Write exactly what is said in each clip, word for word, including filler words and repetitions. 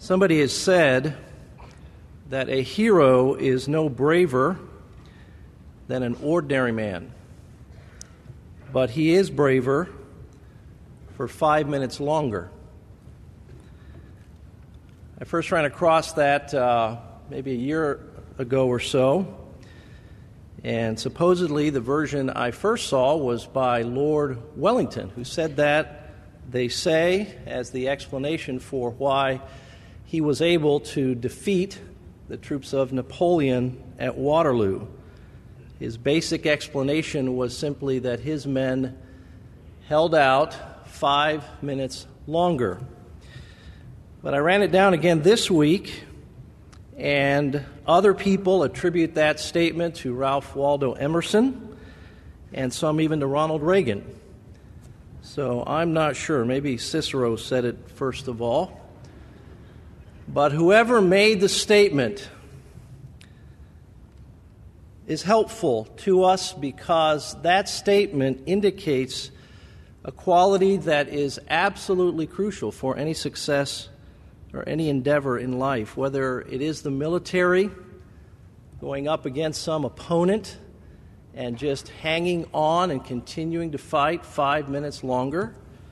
Somebody has said that a hero is no braver than an ordinary man, but he is braver for five minutes longer. I first ran across that uh, maybe a year ago or so, and supposedly the version I first saw was by Lord Wellington, who said that, they say, as the explanation for why he was able to defeat the troops of Napoleon at Waterloo. His basic explanation was simply that his men held out five minutes longer. But I ran it down again this week, and other people attribute that statement to Ralph Waldo Emerson, and some even to Ronald Reagan. So I'm not sure. Maybe Cicero said it first of all. But whoever made the statement is helpful to us because that statement indicates a quality that is absolutely crucial for any success or any endeavor in life, whether it is the military going up against some opponent and just hanging on and continuing to fight five minutes longer,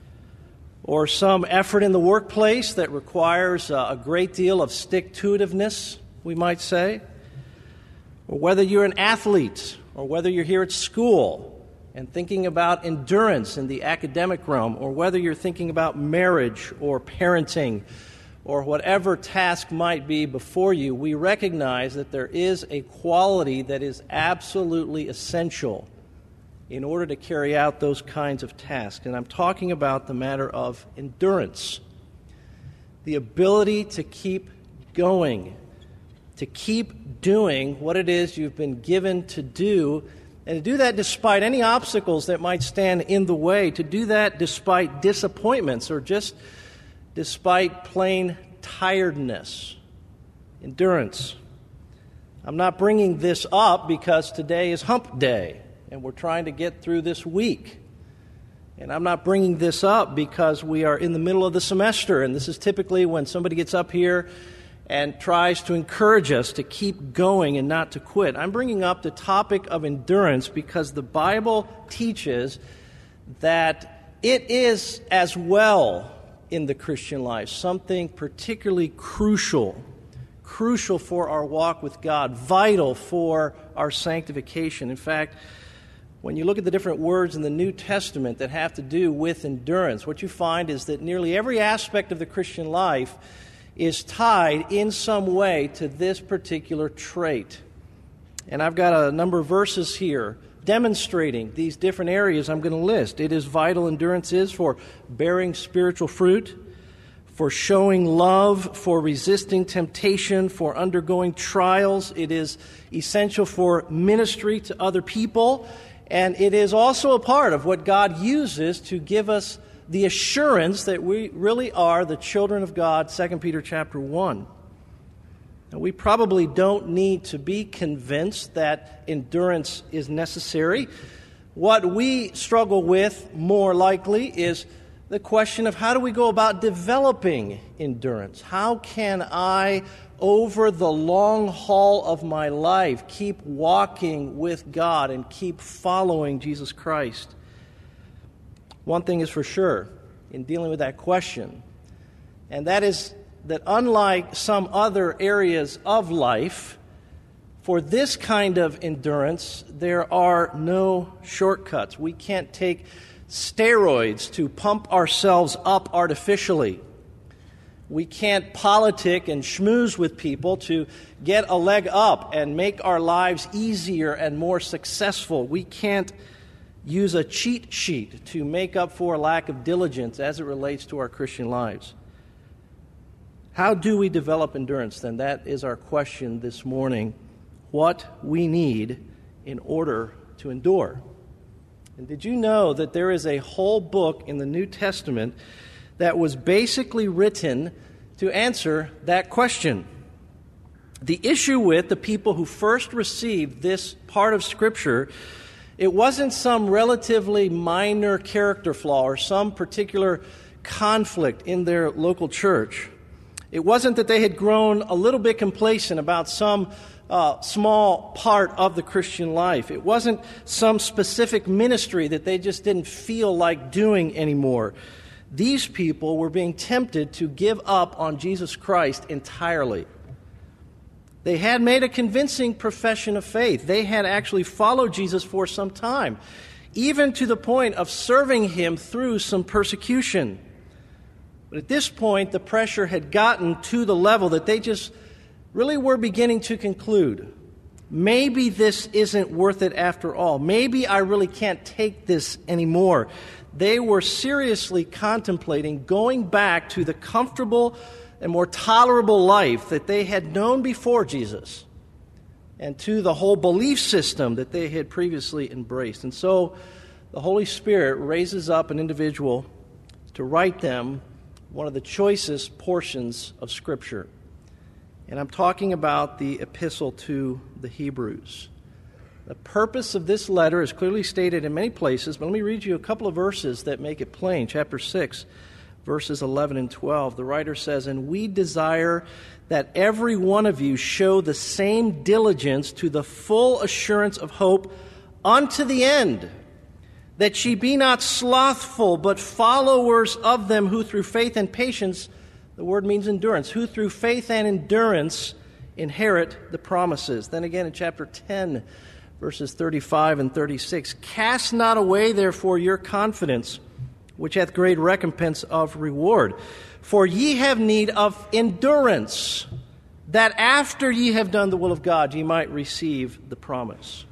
or some effort in the workplace that requires uh, a great deal of stick-to-itiveness, we might say, or whether you're an athlete, or whether you're here at school and thinking about endurance in the academic realm, or whether you're thinking about marriage or parenting, or whatever task might be before you, we recognize that there is a quality that is absolutely essential in order to carry out those kinds of tasks. And I'm talking about the matter of endurance, the ability to keep going, to keep doing what it is you've been given to do, and to do that despite any obstacles that might stand in the way, to do that despite disappointments or just despite plain tiredness. Endurance. I'm not bringing this up because today is hump day, and we're trying to get through this week. And I'm not bringing this up because we are in the middle of the semester, and this is typically when somebody gets up here and tries to encourage us to keep going and not to quit. I'm bringing up the topic of endurance because the Bible teaches that it is as well in the Christian life something particularly crucial, crucial for our walk with God, vital for our sanctification. In fact, when you look at the different words in the New Testament that have to do with endurance, what you find is that nearly every aspect of the Christian life is tied in some way to this particular trait. And I've got a number of verses here demonstrating these different areas I'm going to list. It is vital, endurance is, for bearing spiritual fruit, for showing love, for resisting temptation, for undergoing trials. It is essential for ministry to other people. And it is also a part of what God uses to give us the assurance that we really are the children of God, Second Peter chapter one. Now, we probably don't need to be convinced that endurance is necessary. What we struggle with more likely is the question of how do we go about developing endurance? How can I, over the long haul of my life, keep walking with God and keep following Jesus Christ? One thing is for sure in dealing with that question, and that is that unlike some other areas of life, for this kind of endurance, there are no shortcuts. We can't take steroids to pump ourselves up artificially. We can't politic and schmooze with people to get a leg up and make our lives easier and more successful. We can't use a cheat sheet to make up for a lack of diligence as it relates to our Christian lives. How do we develop endurance, then? That is our question this morning. What we need in order to endure. And did you know that there is a whole book in the New Testament that was basically written to answer that question? The issue with the people who first received this part of Scripture, it wasn't some relatively minor character flaw or some particular conflict in their local church. It wasn't that they had grown a little bit complacent about some uh, small part of the Christian life. It wasn't some specific ministry that they just didn't feel like doing anymore. These people were being tempted to give up on Jesus Christ entirely. They had made a convincing profession of faith. They had actually followed Jesus for some time, even to the point of serving him through some persecution. But at this point, the pressure had gotten to the level that they just really were beginning to conclude, maybe this isn't worth it after all. Maybe I really can't take this anymore. They were seriously contemplating going back to the comfortable and more tolerable life that they had known before Jesus, and to the whole belief system that they had previously embraced. And so the Holy Spirit raises up an individual to write them one of the choicest portions of Scripture. And I'm talking about the epistle to the Hebrews. The purpose of this letter is clearly stated in many places, but let me read you a couple of verses that make it plain. Chapter six, verses eleven and twelve. The writer says, "And we desire that every one of you show the same diligence to the full assurance of hope unto the end, that ye be not slothful, but followers of them who through faith and patience," the word means endurance, "who through faith and endurance inherit the promises." Then again in chapter ten, verses thirty-five and thirty-six, "Cast not away therefore your confidence, which hath great recompense of reward. For ye have need of endurance, that after ye have done the will of God, ye might receive the promise."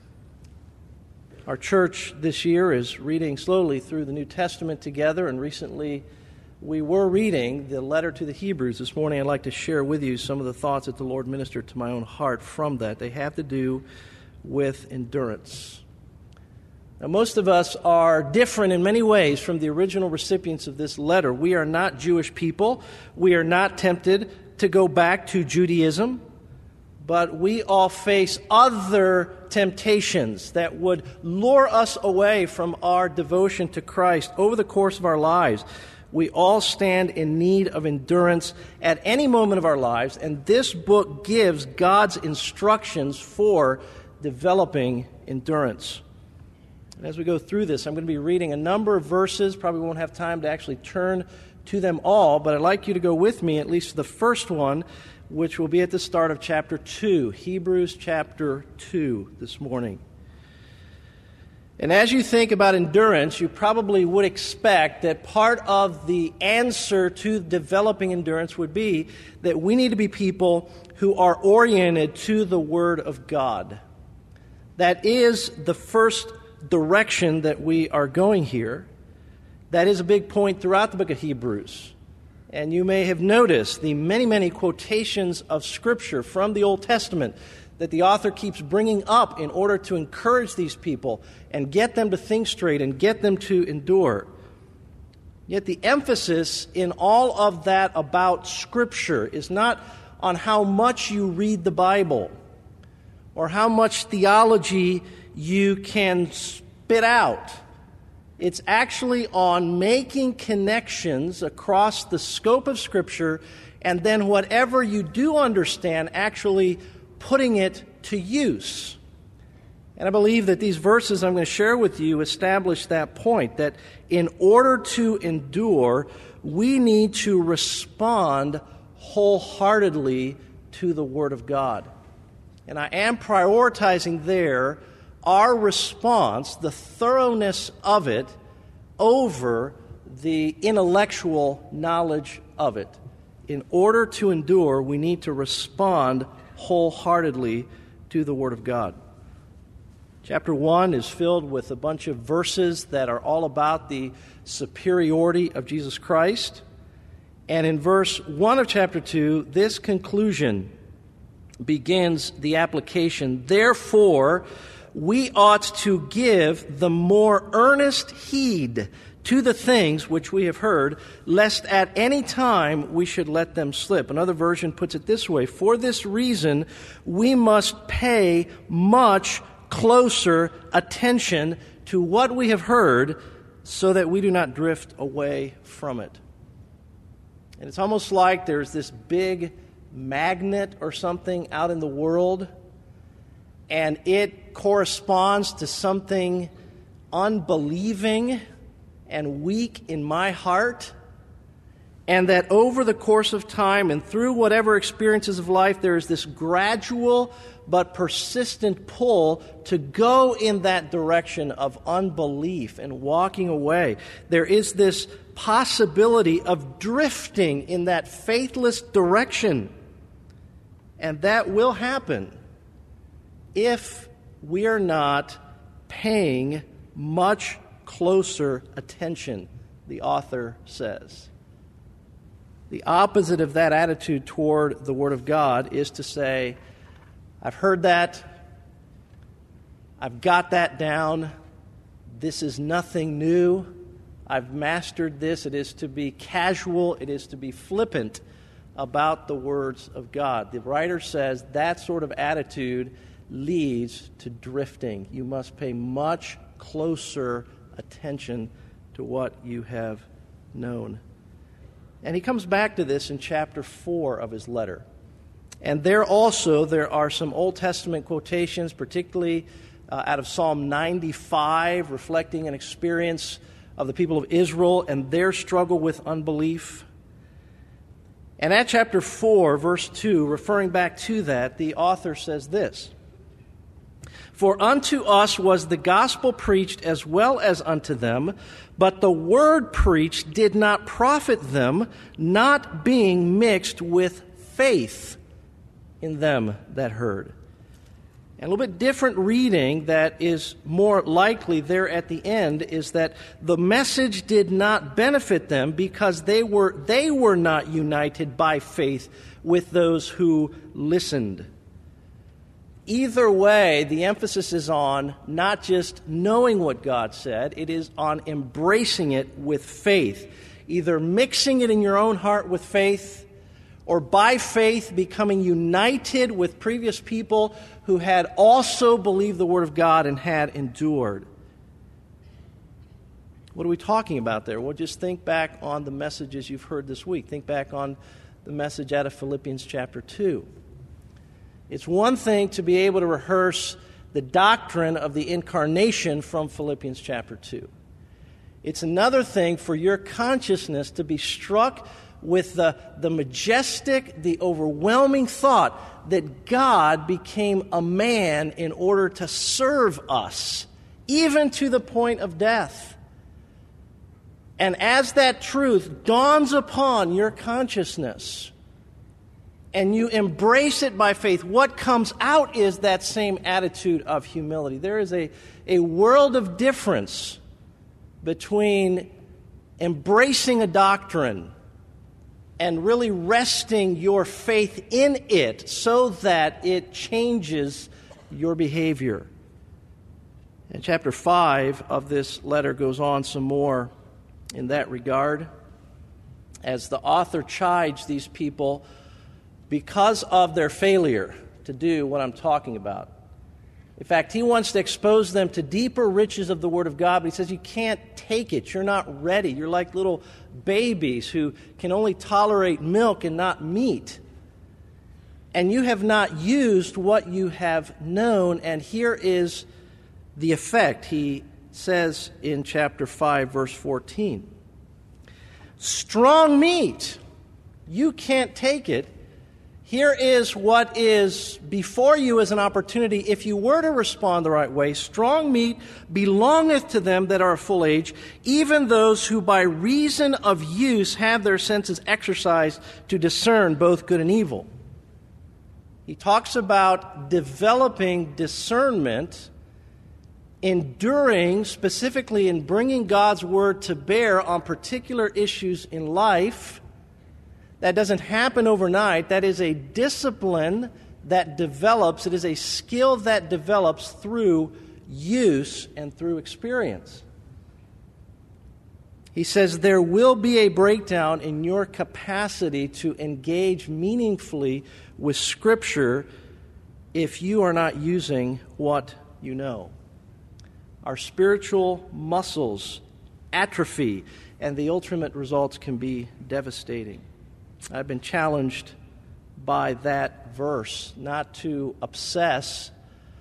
Our church this year is reading slowly through the New Testament together, and recently we were reading the letter to the Hebrews. This morning I'd like to share with you some of the thoughts that the Lord ministered to my own heart from that. They have to do with endurance. Now, most of us are different in many ways from the original recipients of this letter. We are not Jewish people. We are not tempted to go back to Judaism. But we all face other temptations that would lure us away from our devotion to Christ over the course of our lives. We all stand in need of endurance at any moment of our lives, and this book gives God's instructions for developing endurance. And as we go through this, I'm going to be reading a number of verses. Probably won't have time to actually turn to them all, but I'd like you to go with me at least to the first one, which will be at the start of chapter two, Hebrews chapter two this morning. And as you think about endurance, you probably would expect that part of the answer to developing endurance would be that we need to be people who are oriented to the Word of God. That is the first direction that we are going here. That is a big point throughout the book of Hebrews. And you may have noticed the many, many quotations of Scripture from the Old Testament that the author keeps bringing up in order to encourage these people and get them to think straight and get them to endure. Yet the emphasis in all of that about Scripture is not on how much you read the Bible or how much theology you can spit out. It's actually on making connections across the scope of Scripture, and then whatever you do understand, actually putting it to use. And I believe that these verses I'm going to share with you establish that point, that in order to endure, we need to respond wholeheartedly to the Word of God. And I am prioritizing there our response, the thoroughness of it, over the intellectual knowledge of it. In order to endure, we need to respond wholeheartedly to the Word of God. Chapter one is filled with a bunch of verses that are all about the superiority of Jesus Christ. And in verse one of chapter two, this conclusion begins the application. Therefore, we ought to give the more earnest heed to the things which we have heard, lest at any time we should let them slip. Another version puts it this way: for this reason, we must pay much closer attention to what we have heard, so that we do not drift away from it. And it's almost like there's this big magnet or something out in the world, and it corresponds to something unbelieving and weak in my heart, and that over the course of time and through whatever experiences of life, there is this gradual but persistent pull to go in that direction of unbelief and walking away. There is this possibility of drifting in that faithless direction. And that will happen if we are not paying much closer attention, the author says. The opposite of that attitude toward the Word of God is to say, I've heard that, I've got that down, this is nothing new, I've mastered this. It is to be casual, it is to be flippant about the words of God. The writer says that sort of attitude leads to drifting. You must pay much closer attention to what you have known. And he comes back to this in chapter four of his letter. And there also, there are some Old Testament quotations, particularly uh, out of Psalm ninety-five, reflecting an experience of the people of Israel and their struggle with unbelief. And at chapter four, verse two, referring back to that, the author says this: For unto us was the gospel preached as well as unto them, but the word preached did not profit them, not being mixed with faith in them that heard. And a little bit different reading that is more likely there at the end is that the message did not benefit them because they were they were not united by faith with those who listened. Either way, the emphasis is on not just knowing what God said, it is on embracing it with faith. Either mixing it in your own heart with faith, or by faith becoming united with previous people who had also believed the Word of God and had endured. What are we talking about there? Well, just think back on the messages you've heard this week. Think back on the message out of Philippians chapter two. It's one thing to be able to rehearse the doctrine of the incarnation from Philippians chapter two. It's another thing for your consciousness to be struck with the, the majestic, the overwhelming thought that God became a man in order to serve us, even to the point of death. And as that truth dawns upon your consciousness, and you embrace it by faith, what comes out is that same attitude of humility. There is a, a world of difference between embracing a doctrine and really resting your faith in it so that it changes your behavior. And chapter five of this letter goes on some more in that regard, as the author chides these people because of their failure to do what I'm talking about. In fact, he wants to expose them to deeper riches of the Word of God, but he says you can't take it. You're not ready. You're like little babies who can only tolerate milk and not meat. And you have not used what you have known, and here is the effect. He says in chapter five, verse fourteen, strong meat, you can't take it. Here is what is before you as an opportunity if you were to respond the right way. Strong meat belongeth to them that are of full age, even those who by reason of use have their senses exercised to discern both good and evil. He talks about developing discernment, enduring, specifically in bringing God's Word to bear on particular issues in life. That doesn't happen overnight. That is a discipline that develops. It is a skill that develops through use and through experience. He says there will be a breakdown in your capacity to engage meaningfully with Scripture if you are not using what you know. Our spiritual muscles atrophy, and the ultimate results can be devastating. I've been challenged by that verse not to obsess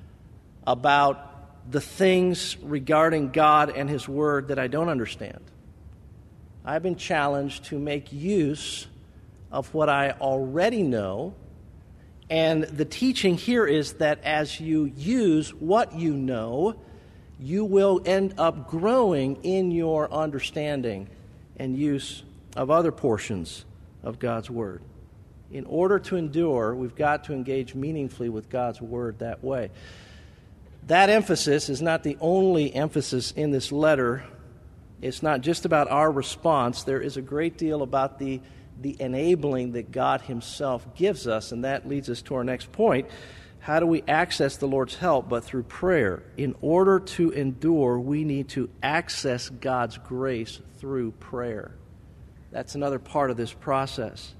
about the things regarding God and His Word that I don't understand. I've been challenged to make use of what I already know, and the teaching here is that as you use what you know, you will end up growing in your understanding and use of other portions of God's Word. In order to endure, we've got to engage meaningfully with God's Word that way. That emphasis is not the only emphasis in this letter. It's not just about our response. There is a great deal about the, the enabling that God Himself gives us, and that leads us to our next point. How do we access the Lord's help but through prayer? In order to endure, we need to access God's grace through prayer. That's another part of this process.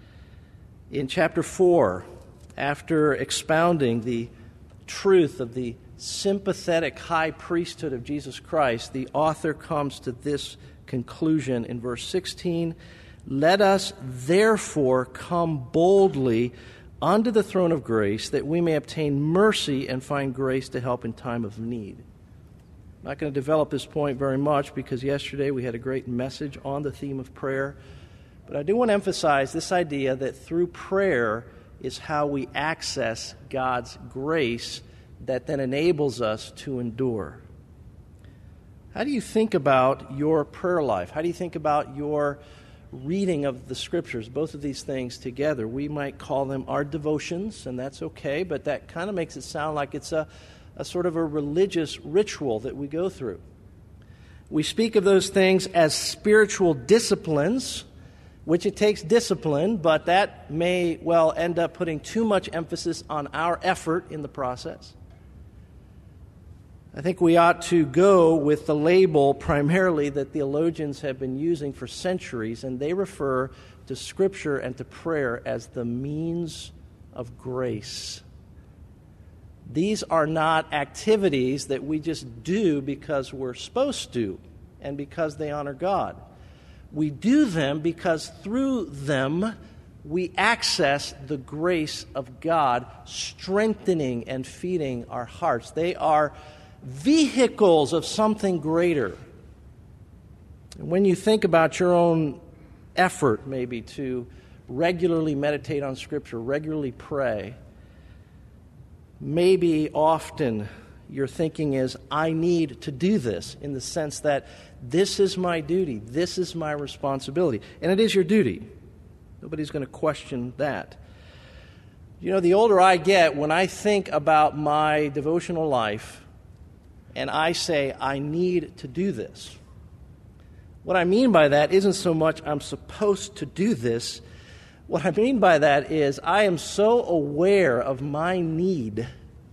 In chapter four, after expounding the truth of the sympathetic high priesthood of Jesus Christ, the author comes to this conclusion in verse sixteen. Let us therefore come boldly unto the throne of grace, that we may obtain mercy and find grace to help in time of need. I'm not going to develop this point very much because yesterday we had a great message on the theme of prayer. But I do want to emphasize this idea that through prayer is how we access God's grace that then enables us to endure. How do you think about your prayer life? How do you think about your reading of the Scriptures? Both of these things together. We might call them our devotions, and that's okay, but that kind of makes it sound like it's a, a sort of a religious ritual that we go through. We speak of those things as spiritual disciplines, which it takes discipline, but that may well end up putting too much emphasis on our effort in the process. I think we ought to go with the label primarily that theologians have been using for centuries, and they refer to Scripture and to prayer as the means of grace. These are not activities that we just do because we're supposed to and because they honor God. We do them because through them we access the grace of God, strengthening and feeding our hearts. They are vehicles of something greater. And when you think about your own effort, maybe, to regularly meditate on Scripture, regularly pray, maybe often your thinking is, I need to do this, in the sense that this is my duty, this is my responsibility. And it is your duty. Nobody's going to question that. You know, the older I get, when I think about my devotional life, and I say, I need to do this, what I mean by that isn't so much I'm supposed to do this. What I mean by that is I am so aware of my need.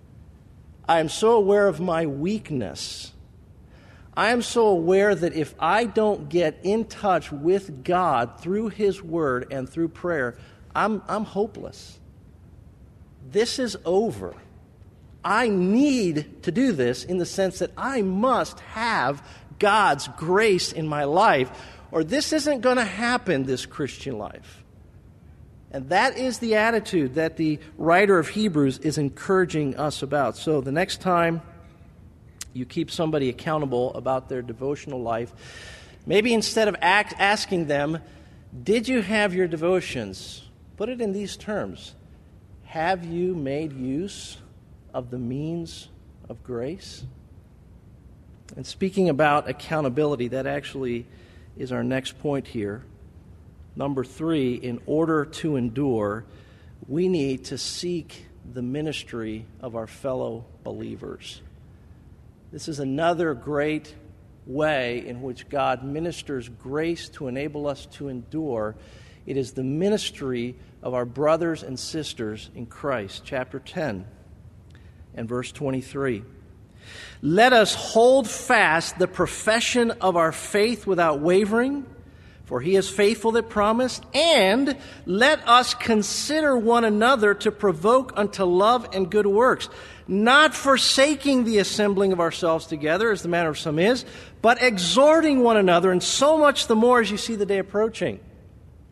I am so aware of my weakness. I am so aware that if I don't get in touch with God through His Word and through prayer, I'm, I'm hopeless. This is over. I need to do this in the sense that I must have God's grace in my life, or this isn't going to happen, this Christian life. And that is the attitude that the writer of Hebrews is encouraging us about. So the next time you keep somebody accountable about their devotional life, maybe instead of act, asking them, did you have your devotions? Put it in these terms. Have you made use of the means of grace? And speaking about accountability, that actually is our next point here. Number three, in order to endure, we need to seek the ministry of our fellow believers. This is another great way in which God ministers grace to enable us to endure. It is the ministry of our brothers and sisters in Christ. Chapter ten and verse twenty-three. Let us hold fast the profession of our faith without wavering, for He is faithful that promised, and let us consider one another to provoke unto love and good works, not forsaking the assembling of ourselves together, as the manner of some is, but exhorting one another, and so much the more as you see the day approaching.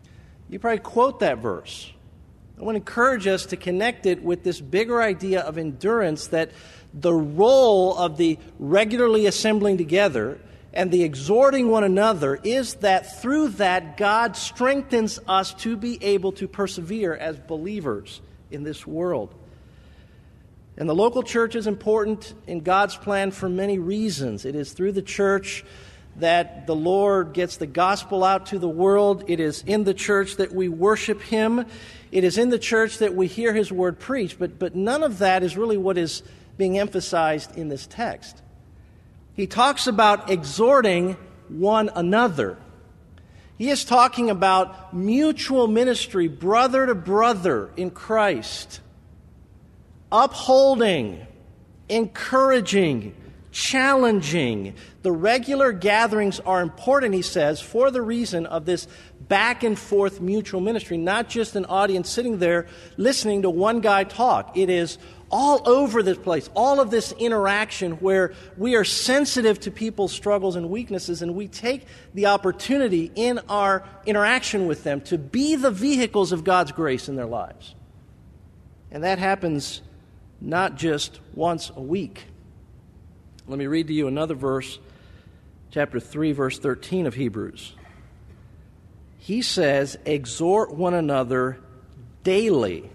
You probably quote that verse. I want to encourage us to connect it with this bigger idea of endurance, that the role of the regularly assembling together and the exhorting one another is that through that God strengthens us to be able to persevere as believers in this world. And the local church is important in God's plan for many reasons. It is through the church that the Lord gets the gospel out to the world. It is in the church that we worship Him. It is in the church that we hear His word preached. But, but none of that is really what is being emphasized in this text. He talks about exhorting one another. He is talking about mutual ministry, brother to brother in Christ. Upholding, encouraging, challenging. The regular gatherings are important, he says, for the reason of this back and forth mutual ministry, not just an audience sitting there listening to one guy talk. It is all over this place, all of this interaction where we are sensitive to people's struggles and weaknesses, and we take the opportunity in our interaction with them to be the vehicles of God's grace in their lives. And that happens not just once a week. Let me read to you another verse, chapter three, verse thirteen of Hebrews. He says, exhort one another daily,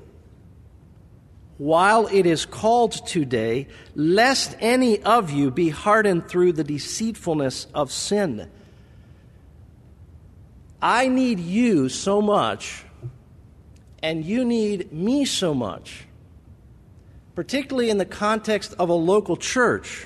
while it is called today, lest any of you be hardened through the deceitfulness of sin. I need you so much, and you need me so much, particularly in the context of a local church,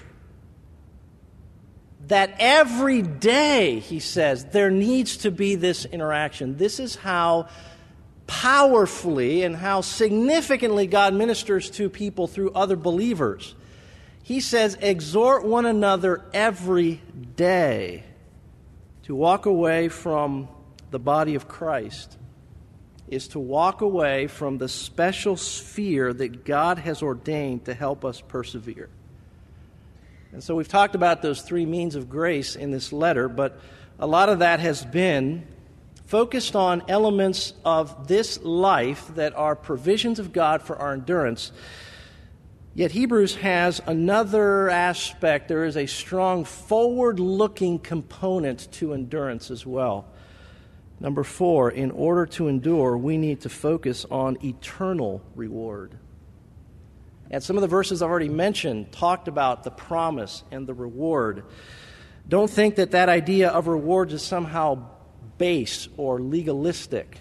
that every day, he says, there needs to be this interaction. This is how powerfully and how significantly God ministers to people through other believers. He says, exhort one another every day to walk away from the body of Christ is to walk away from the special sphere that God has ordained to help us persevere. And so we've talked about those three means of grace in this letter, but a lot of that has been focused on elements of this life that are provisions of God for our endurance. Yet Hebrews has another aspect. There is a strong forward-looking component to endurance as well. Number four, in order to endure, we need to focus on eternal reward. And some of the verses I've already mentioned talked about the promise and the reward. Don't think that that idea of rewards is somehow base or legalistic.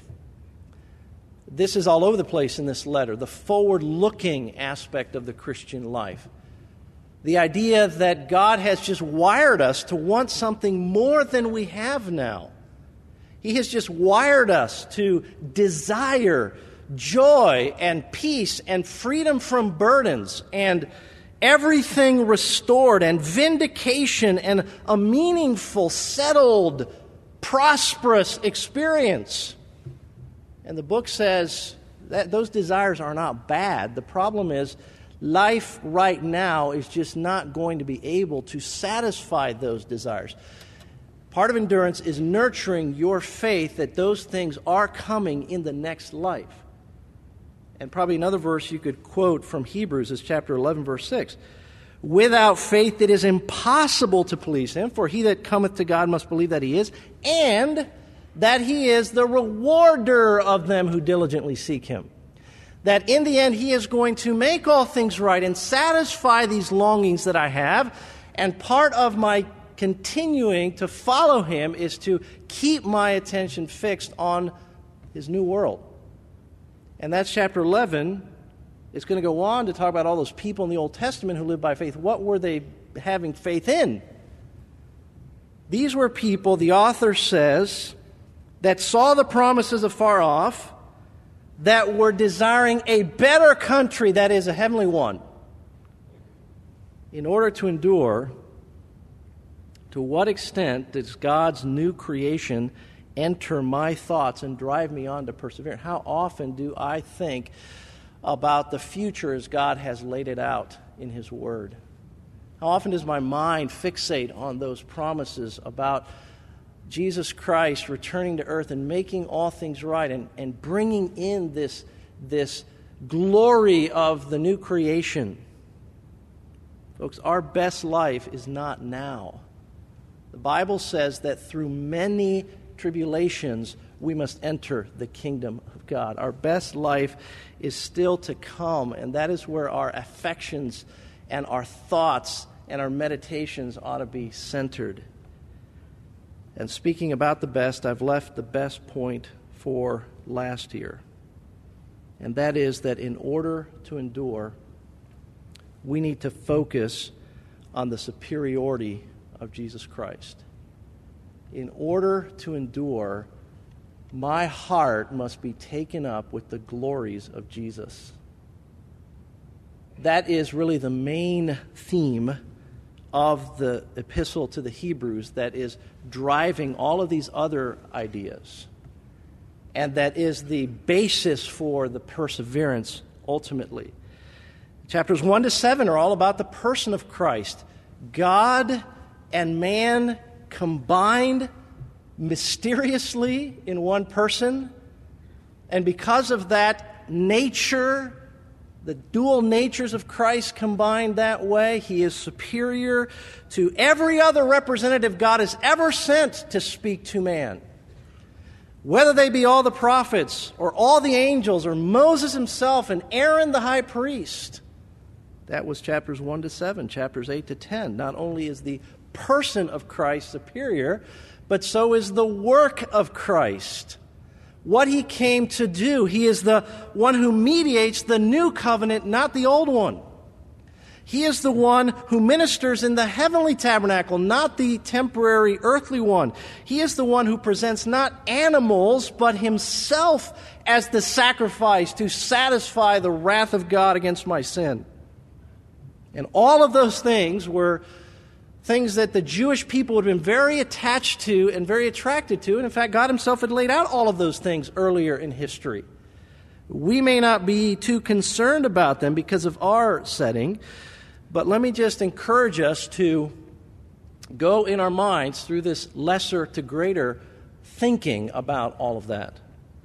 This is all over the place in this letter, the forward-looking aspect of the Christian life. The idea that God has just wired us to want something more than we have now. He has just wired us to desire joy and peace and freedom from burdens and everything restored and vindication and a meaningful, settled, prosperous experience. And the book says that those desires are not bad. The problem is life right now is just not going to be able to satisfy those desires. Part of endurance is nurturing your faith that those things are coming in the next life. And probably another verse you could quote from Hebrews is chapter eleven, verse six. Without faith it is impossible to please Him, for he that cometh to God must believe that He is, and that He is the rewarder of them who diligently seek Him. That in the end He is going to make all things right and satisfy these longings that I have, and part of my continuing to follow Him is to keep my attention fixed on His new world. And that's chapter eleven. It's going to go on to talk about all those people in the Old Testament who lived by faith. What were they having faith in? These were people, the author says, that saw the promises afar off, that were desiring a better country, that is, a heavenly one. In order to endure, to what extent does God's new creation enter my thoughts and drive me on to persevere? How often do I think about the future as God has laid it out in His Word? How often does my mind fixate on those promises about Jesus Christ returning to earth and making all things right and, and bringing in this, this glory of the new creation. Folks, our best life is not now. The Bible says that through many tribulations we must enter the kingdom of God. Our best life is still to come, and that is where our affections and our thoughts and our meditations ought to be centered. And speaking about the best, I've left the best point for last year. And that is that in order to endure, we need to focus on the superiority of Jesus Christ. In order to endure, my heart must be taken up with the glories of Jesus. That is really the main theme of the epistle to the Hebrews that is driving all of these other ideas. And that is the basis for the perseverance ultimately. Chapters one to seven are all about the person of Christ. God and man combined mysteriously in one person. And because of that nature, the dual natures of Christ combined that way, he is superior to every other representative God has ever sent to speak to man. Whether they be all the prophets or all the angels or Moses himself and Aaron the high priest. That was chapters one to seven, chapters eight to ten. Not only is the person of Christ superior, but so is the work of Christ. What he came to do. He is the one who mediates the new covenant, not the old one. He is the one who ministers in the heavenly tabernacle, not the temporary earthly one. He is the one who presents not animals, but himself as the sacrifice to satisfy the wrath of God against my sin. And all of those things were things that the Jewish people had been very attached to and very attracted to. And in fact, God himself had laid out all of those things earlier in history. We may not be too concerned about them because of our setting, but let me just encourage us to go in our minds through this lesser to greater thinking about all of that.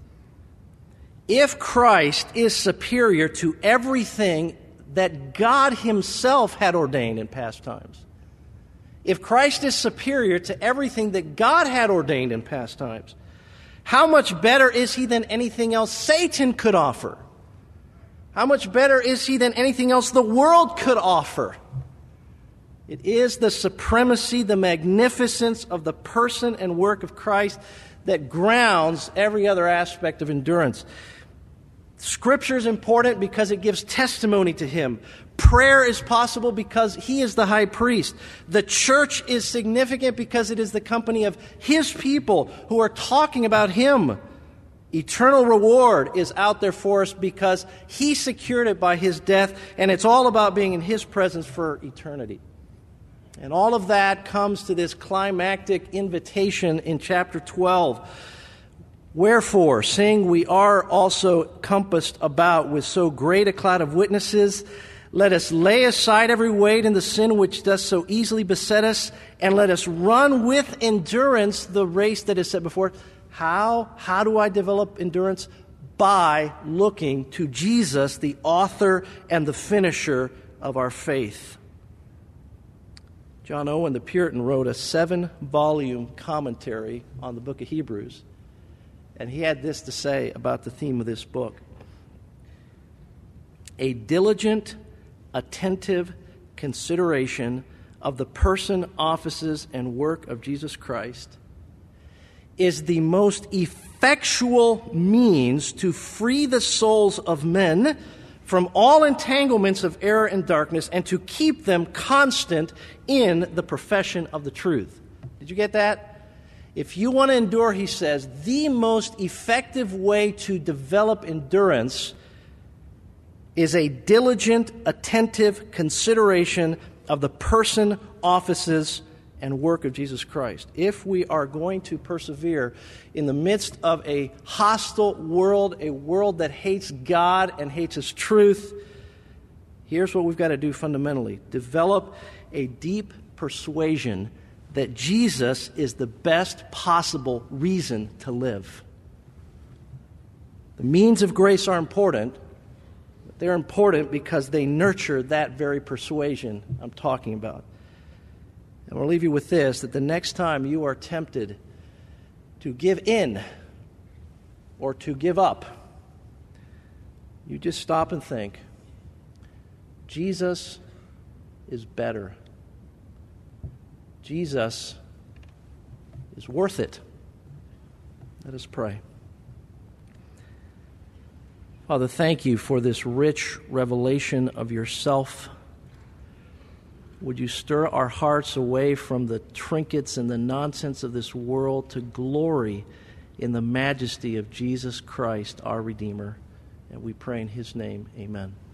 If Christ is superior to everything that God himself had ordained in past times, if Christ is superior to everything that God had ordained in past times, how much better is he than anything else Satan could offer? How much better is he than anything else the world could offer? It is the supremacy, the magnificence of the person and work of Christ that grounds every other aspect of endurance. Scripture is important because it gives testimony to him. Prayer is possible because he is the high priest. The church is significant because it is the company of his people who are talking about him. Eternal reward is out there for us because he secured it by his death, and it's all about being in his presence for eternity. And all of that comes to this climactic invitation in chapter twelve. Wherefore, seeing we are also compassed about with so great a cloud of witnesses, let us lay aside every weight and the sin which does so easily beset us, and let us run with endurance the race that is set before us. How? How do I develop endurance? By looking to Jesus, the author and the finisher of our faith. John Owen, the Puritan, wrote a seven-volume commentary on the book of Hebrews. And he had this to say about the theme of this book. A diligent, attentive consideration of the person, offices, and work of Jesus Christ is the most effectual means to free the souls of men from all entanglements of error and darkness and to keep them constant in the profession of the truth. Did you get that? If you want to endure, he says, the most effective way to develop endurance is a diligent, attentive consideration of the person, offices, and work of Jesus Christ. If we are going to persevere in the midst of a hostile world, a world that hates God and hates His truth, here's what we've got to do fundamentally. Develop a deep persuasion that Jesus is the best possible reason to live. The means of grace are important, but they're important because they nurture that very persuasion I'm talking about. And I'll leave you with this, that the next time you are tempted to give in or to give up, you just stop and think, Jesus is better. Jesus is worth it. Let us pray. Father, thank you for this rich revelation of yourself. Would you stir our hearts away from the trinkets and the nonsense of this world to glory in the majesty of Jesus Christ, our Redeemer. And we pray in his name, amen.